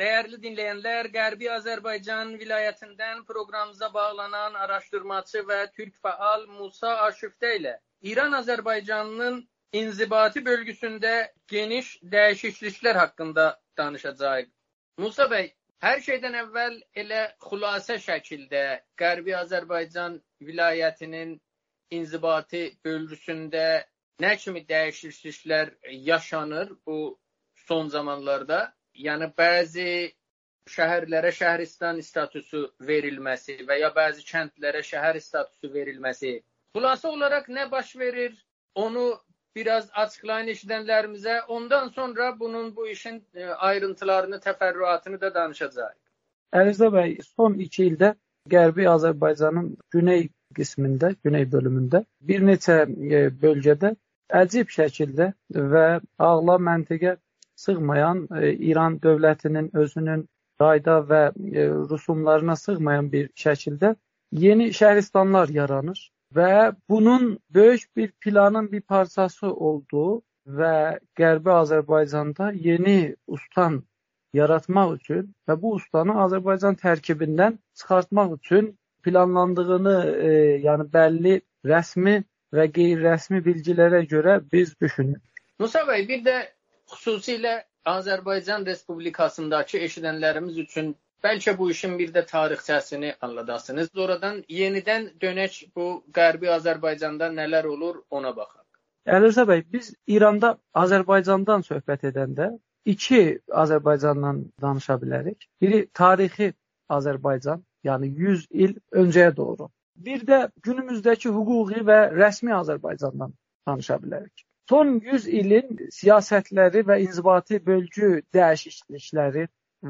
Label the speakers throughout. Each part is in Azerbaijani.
Speaker 1: Değerli dinleyenler, Qərbi Azərbaycan vilayətindən proqramımıza bağlanan araşdırmacı və Türk faal Musa Aşıftə ilə İran-Azərbaycanın inzibati bölgüsündə geniş dəyişikliklər haqqında danışacağıq. Musa bəy, hər şeydən əvvəl elə xülasə şəkildə Qərbi Azərbaycan vilayətinin inzibati bölgüsündə nə kimi dəyişikliklər yaşanır bu son zamanlarda? Yəni bəzi şəhərlərə şəhəristan statusu verilməsi və ya bəzi kəndlərə şəhər statusu verilməsi. Xülasə olaraq nə baş verir? Onu biraz açıqlayın eşidənlərimizə. Ondan sonra bu işin ayrıntılarını, təfərrüatını da danışacağıq.
Speaker 2: Əliza bəy, son 2 ildə Qərbi Azərbaycanın güney qismində, güney bölümündə bir neçə bölgədə əcib şəkildə və ağla məntiqə sığmayan, İran dövlətinin özünün qayda və rüsumlarına sığmayan bir şəkildə yeni şəhristanlar yaranır və bunun böyük bir planın bir parçası olduğu və Qərbi Azərbaycanda yeni ustan yaratmaq üçün və bu ustanı Azərbaycan tərkibindən çıxartmaq üçün planlandığını, yəni bəlli rəsmi və qeyri-rəsmi bilgilərə görə biz düşünürük.
Speaker 1: Musa bəy, bir də xüsusilə Azərbaycan Respublikasındakı eşidənlərimiz üçün bəlkə bu işin bir də tarixçəsini anladasınız. Sonradan yenidən dönək bu Qərbi Azərbaycanda nələr olur ona baxaq.
Speaker 2: Əliza bəy, biz İranda Azərbaycandan söhbət edəndə 2 Azərbaycandan danışa bilərik. Biri tarixi Azərbaycan, yəni 100 il öncəyə doğru. Bir də günümüzdəki hüquqi və rəsmi Azərbaycandan danışa bilərik. Son 100 ilin siyasətləri və inzibati bölgü dəyişiklikləri,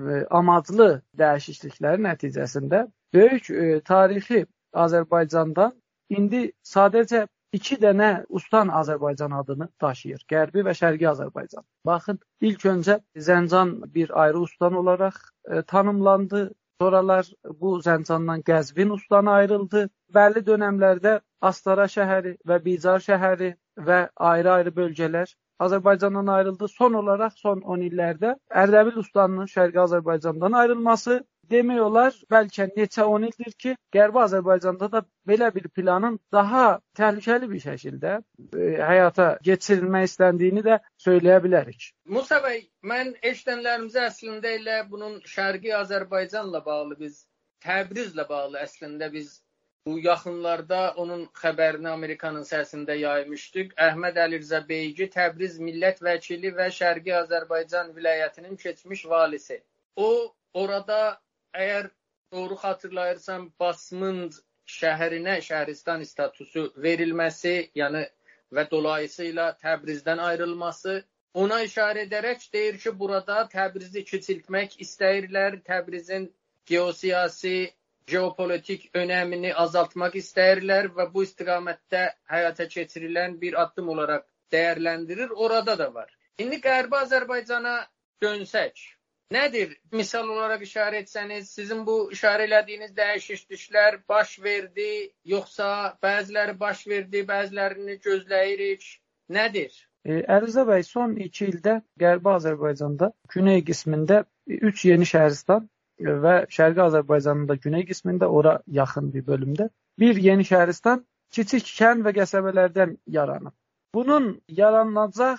Speaker 2: amaclı dəyişiklikləri nəticəsində böyük tarixi Azərbaycandan indi sadəcə 2 dənə Ustan Azərbaycan adını daşıyır. Qərbi və Şərqi Azərbaycan. Baxın, ilk öncə Zəncan bir ayrı ustan olaraq tanımlandı. Sonralar bu Zəncandan Qəzvin ustanı ayrıldı. Bəlli dönəmlərdə Astara şəhəri və Bicar şəhəri və ayrı-ayrı bölgələr Azərbaycandan ayrıldı. Son olaraq son 10 illərdə Ərdəbil ustanının Şərqi Azərbaycandan ayrılması demək olar, bəlkə neçə 10 ildir ki, Qərbi Azərbaycanda da belə bir planın daha təhlükəli bir şəkildə həyata keçirilmək istəndiyini də söyləyə bilərik.
Speaker 1: Musa bəy, mən eşidənlərimizə əslində elə bunun Şərqi Azərbaycanla bağlı Təbrizlə bağlı əslində biz bu yaxınlarda onun xəbərini Amerikanın səsində yaymışdıq. Əhməd Əlirzə Beygi, Təbriz millət vəkili və Şərqi Azərbaycan vilayətinin keçmiş valisi. O, orada əgər doğru xatırlayırsam, Basmınd şəhərinə şəhəristan statusu verilməsi, yəni və dolayısıyla Təbrizdən ayrılması, ona işarə edərək deyir ki, burada Təbrizi kiçiltmək istəyirlər, Təbrizin geosiyasi, geopolitik önəmini azaltmaq istəyirlər və bu istiqamətdə həyata keçirilən bir addım olaraq dəyərləndirir. Orada da var. İndi Qərbi Azərbaycana dönsək, nədir? Misal olaraq işarə etsəniz, sizin bu işarə elədiyiniz dəyişikliklər baş verdi, yoxsa bəziləri baş verdi, bəzilərini gözləyirik? Nədir?
Speaker 2: Əliza bəy, son 2 ildə Qərbi Azərbaycanda güney qismində 3 yeni şəhəristan və Şərqi Azərbaycanın da güney qismində, ora yaxın bir bölümdə bir yeni şəhəristan kiçik kənd və qəsəbələrdən yaranıb. Bunun yaranacaq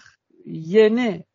Speaker 2: yeni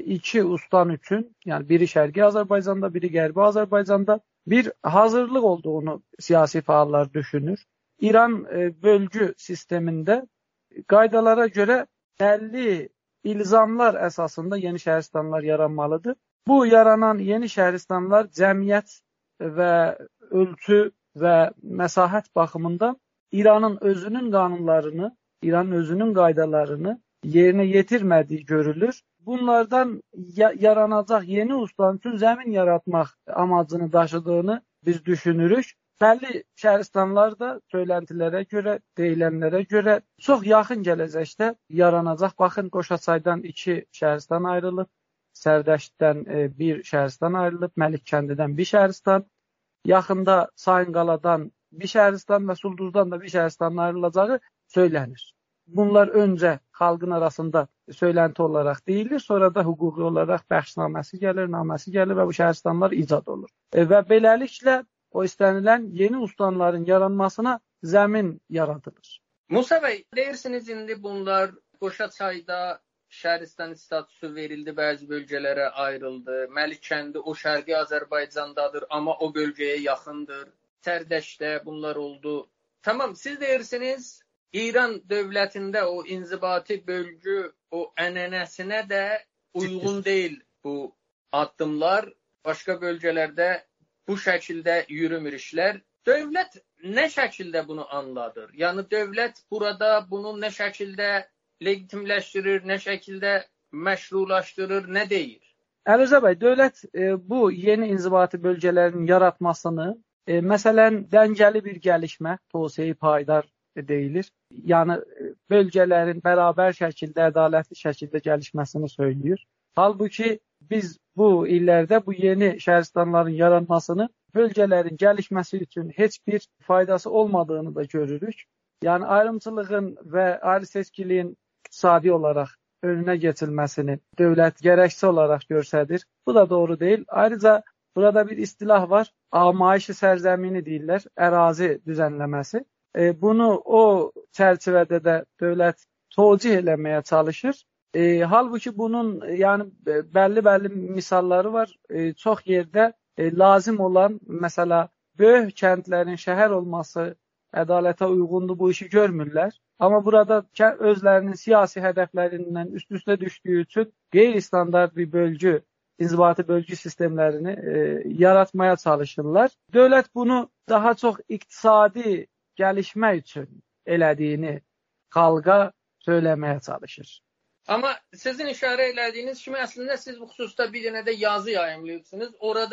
Speaker 2: 2 ustan üçün, yəni biri Şərqi Azərbaycanda, biri Qərbi Azərbaycanda bir hazırlıq olduğunu siyasi fəallar düşünür. İran bölgü sistemində qaydalara görə bəlli ilzamlar əsasında yeni şəhəristanlar yaranmalıdır. Bu yaranan yeni şəhəristanlar cəmiyyət və ölçü və məsahət baxımından İranın özünün qanunlarını, İranın özünün qaydalarını yerinə yetirmədiyi görülür. Bunlardan yaranacaq yeni ustan üçün zəmin yaratmaq amacını daşıdığını biz düşünürük. Bəlli şəhəristanlar da söyləntilərə görə, deyilənlərə görə çox yaxın gələcəkdə yaranacaq. Baxın, Qoşaçaydan 2 şəhəristan ayrılıb. Sərdəştdən bir şəhəristan ayrılıb, Məlikkəndidən bir şəhəristan, yaxında Sayınqaladan bir şəhəristan və Sulduzdan da bir şəhəristanın ayrılacağı söylənir. bunlar öncə xalqın arasında söylenti olaraq deyilir, sonra da hüquqi olaraq bəxşnaməsi gəlir, naməsi gəlir və bu şəhərstanlar icad olur. Və beləliklə o istənilən yeni ustanların yaranmasına zəmin yaradılır.
Speaker 1: Musa bəy, deyirsiniz indi bunlar Qoşaçayda Şəhəristan statusu verildi, bəzi bölgələrə ayrıldı. Məlikəndi o Şərqi Azərbaycandadır, amma o bölgəyə yaxındır. Sərdəşdə bunlar oldu. Tamam, siz deyirsiniz İran dövlətində o inzibati bölgü, o ənənəsinə də uyğun deyil bu addımlar. Başqa bölgələrdə bu şəkildə yürümür işlər. Dövlət nə şəkildə bunu anladır? Yəni dövlət burada bunu nə şəkildə legitimləşdirir, nə şəkildə məşrulaşdırır, nə deyir?
Speaker 2: Əlirza bəy, dövlət bu yeni inzibati bölgələrin yaratmasını, məsələn, dəngəli bir gəlişmə, tövsiyə payidar deyilir. Yəni bölgələrin bərabər şəkildə, ədalətli şəkildə gəlişməsini söyləyir. Halbuki biz bu illərdə bu yeni şəhərstanların yaranmasını bölgələrin gəlişməsi üçün heç bir faydası olmadığını da görürük. Yəni ayrımçılığın və ayrı-seçkiliyin iqtisadi olaraq önünə keçilməsini dövlət gərəkçi olaraq göstərir. Bu da doğru deyil. Ayrıca burada bir istilah var. Amayiş-i sərzəmini deyirlər, ərazi düzənləməsi. Bunu o çərçivədə də dövlət tövcih eləməyə çalışır. Halbuki bunun yəni bəlli misalları var. Çox yerdə lazım olan, məsələ, böyük kəndlərin şəhər olması ədalətə uyğundur, bu işi görmürlər. Amma burada özlərinin siyasi hədəflərindən üst-üstə düşdüyü üçün qeyri-standart bir bölgü, inzibati bölgü sistemlərini yaratmaya çalışırlar. Dövlət bunu daha çox iqtisadi gəlişmək üçün elədiyini xalqa söyləməyə çalışır.
Speaker 1: Amma sizin işarə elədiyiniz kimi əslində siz bu xüsusda bir dənə də yazı yayımlayırsınız.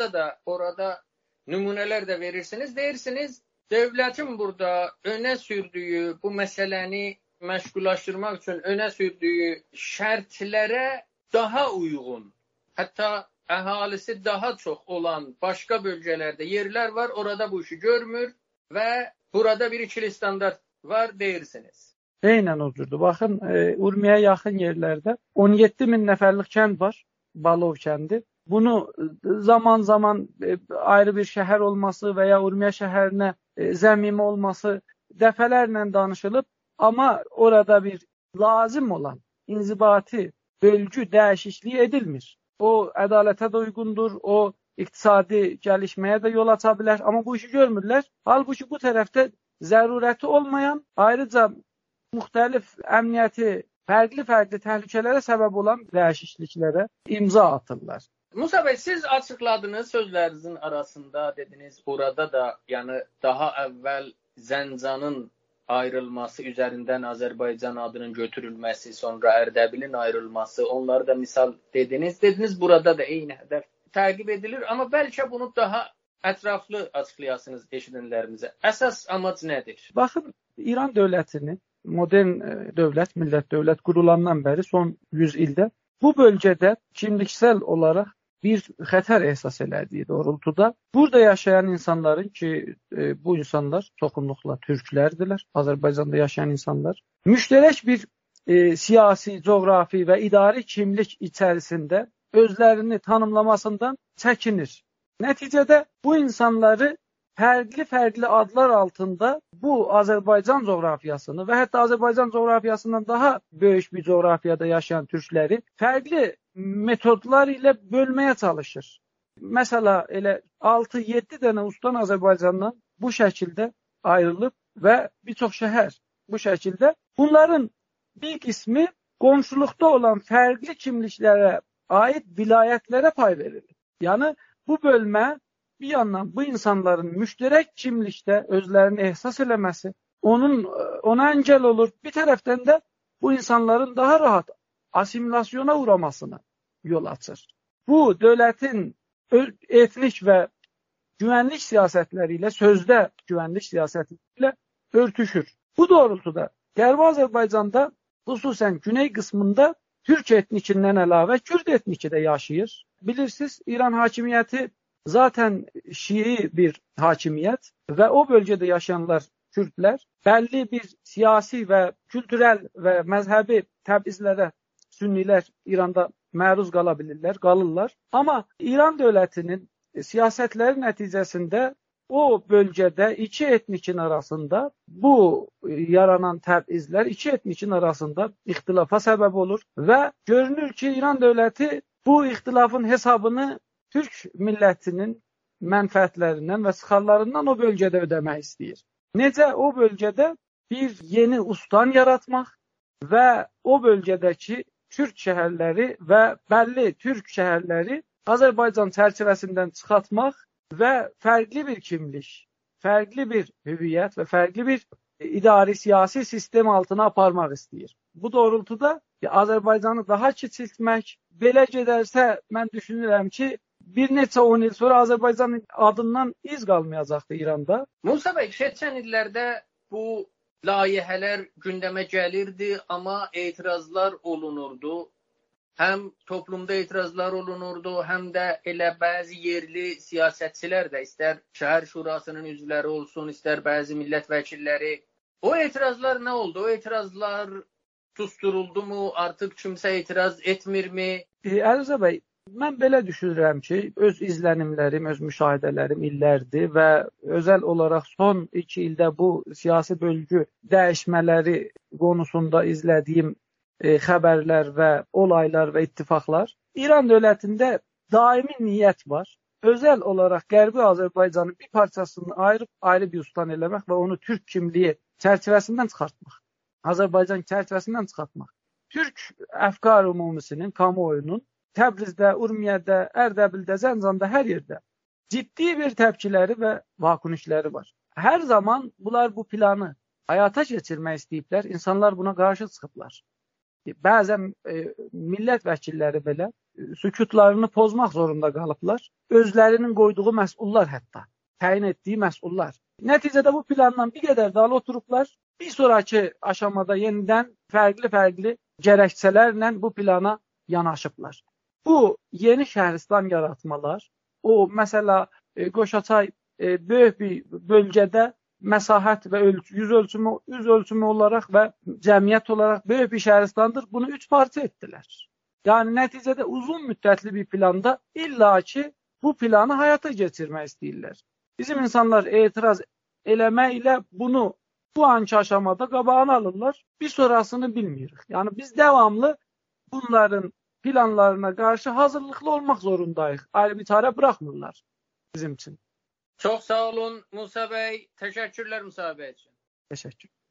Speaker 1: Orada nümunələr də verirsiniz. Deyirsiniz, dövlətin burada önə sürdüyü bu məsələni məşğullaşdırmaq üçün önə sürdüyü şərtlərə daha uyğun, hətta əhalisi daha çox olan başqa bölgələrdə yerlər var, orada bu işi görmür və burada bir ikili standart var deyirsiniz.
Speaker 2: Eynən o cürdür. Baxın, Urmiyə yaxın yerlərdə 17 min nəfərlik kənd var, Balov kəndi. Bunu zaman ayrı bir şəhər olması və ya Urmiyə şəhərinə zəmimi olması dəfələrlə danışılıb, amma orada bir lazım olan inzibati bölgü dəyişikliyi edilmir. O ədalətə də uyğundur, o iqtisadi gəlişməyə də yol aça bilər, amma bu işi görmürlər. Halbuki bu tərəfdə zərurəti olmayan, ayrıca müxtəlif əmniyyəti, fərqli təhlükələrə səbəb olan dəyişikliklərə imza atırlar.
Speaker 1: Musa bəy, siz açıqladınız sözlərinizin arasında, dediniz, orada da yəni daha əvvəl Zəncanın ayrılması, üzərindən Azərbaycan adının götürülməsi, sonra Ərdəbilin ayrılması, onları da misal dediniz. Dediniz, burada da eyni hədəf təqib edilir, amma bəlkə bunu daha ətraflı açıqlayasınız eşidənlərimizə. Əsas amac nədir?
Speaker 2: Baxın, İran dövlətini, modern dövlət, millət dövlət qurulandan bəri son 100 ildə bu bölgədə kimliksel olaraq bir xətər ehsas elədiyi doğrultuda burada yaşayan insanların ki, bu insanlar çoxunluqla türklərdirlər, Azərbaycanda yaşayan insanlar, müştərək bir siyasi, coğrafi və idari kimlik içərisində özlərini tanımlamasından çəkinir. Nəticədə bu insanları fərqli adlar altında bu Azərbaycan coğrafiyasını və hətta Azərbaycan coğrafiyasından daha böyük bir coğrafiyada yaşayan türkləri fərqli metodlar ilə bölməyə çalışır. Məsələ, elə 6-7 dənə ustan Azərbaycandan bu şəkildə ayrılıb və bir çox şəhər bu şəkildə. Bunların bir qismi qonşuluqda olan fərqli kimliklərə aid vilayətlərə pay verilir. Yəni, bu bölmə bir yandan bu insanların müştərək kimlikdə özlərini ehsas eləməsi, ona əngəl olur. Bir tərəfdən də bu insanların daha rahat assimilasyona uğramasına yol açır. Bu, dövlətin etnik və güvənlik siyasətləri ilə, sözdə güvənlik siyasəti ilə örtüşür. Bu doğrultuda Qərbi Azərbaycanda, xüsusən güney qismində Türk etnikindən əlavə Kürd etniki də yaşayır. Bilirsiniz, İran hakimiyyəti zaten Şii bir hakimiyyət və o bölgədə yaşayanlar Kürdlər bəlli bir siyasi və kültürel və məzhəbi təbizlərə Sünnilər İranda məruz qala bilirlər, qalırlar. Amma İran dövlətinin siyasətləri nəticəsində o bölgədə iki etnikin arasında bu yaranan təbizlər iki etnikin arasında ixtilafa səbəb olur və görünür ki, İran dövləti bu ixtilafın hesabını Türk millətinin mənfəətlərindən və çıxarlarından o bölgədə ödəmək istəyir. Necə o bölgədə bir yeni ustan yaratmaq və o bölgədəki Türk şəhərləri və bəlli Türk şəhərləri Azərbaycan çərçivəsindən çıxartmaq və fərqli bir kimlik, fərqli bir hüviyyət və fərqli bir idari siyasi sistem altına aparmaq istəyir. Bu doğrultuda Azərbaycanı daha kiçiltmək, belə gedərsə mən düşünürəm ki, bir neçə 10 il sonra Azərbaycanın adından iz qalmayacaqdı İranda.
Speaker 1: Musa bəy, keçən illərdə bu layihələr gündəmə gəlirdi, amma etirazlar olunurdu. Həm toplumda etirazlar olunurdu, həm də elə bəzi yerli siyasətçilər də, istər şəhər şurasının üzvləri olsun, istər bəzi millət vəkilləri. O etirazlar nə oldu? O etirazlar susturuldu mu? Artıq kimsə etiraz etmirmi?
Speaker 2: Əlizə bəy, mən belə düşünürəm ki, öz izlənimlərim, öz müşahidələrim illərdir və özəl olaraq son 2 ildə bu siyasi bölgü dəyişmələri konusunda izlədiyim xəbərlər və olaylar və ittifaqlar. İran dövlətində daimi niyyət var. Özəl olaraq Qərbi Azərbaycanın bir parçasını ayırıb ayrı bir ustan eləmək və onu Türk kimliyi çərçivəsindən çıxartmaq. Azərbaycan çərçivəsindən çıxartmaq. Türk əfkar ümumisinin, kamuoyunun Təbrizdə, Urmiyədə, Ərdəbildə, Zəncanda, hər yerdə ciddi bir təpkiləri və vakunişləri var. Hər zaman bunlar bu planı həyata keçirmək istəyiblər, insanlar buna qarşı çıxıblar. Bəzən millət vəkilləri belə sükutlarını pozmaq zorunda qalıblar. Özlərinin qoyduğu məsullar hətta, təyin etdiyi məsullar. Nəticədə bu plandan bir qədər dalı oturublar. Bir sonraki aşamada yenidən fərqli gərəkçələrlə bu plana yanaşıblar. Bu yeni şəhəristan yaratmalar, o məsələ Qoşaçay böyük bir bölgədə məsahət və yüz ölçümü olaraq və cəmiyyət olaraq böyük bir şəhəristandır. Bunu 3 parça etdilər. Yəni nəticədə uzun müddətli bir planda illaki bu planı həyata keçirmək istəyirlər. Bizim insanlar etiraz eləməklə bunu bu anki aşamada qabağını alırlar. Bir sonrasını bilmirik. Yəni biz devamlı bunların planlarına qarşı hazırlıqlı olmaq zorundayıq. Ayrı bir çarə buraxmırlar bizim üçün.
Speaker 1: Çox sağ olun Musa bəy. Təşəkkürlər müsahibə üçün.
Speaker 2: Təşəkkür.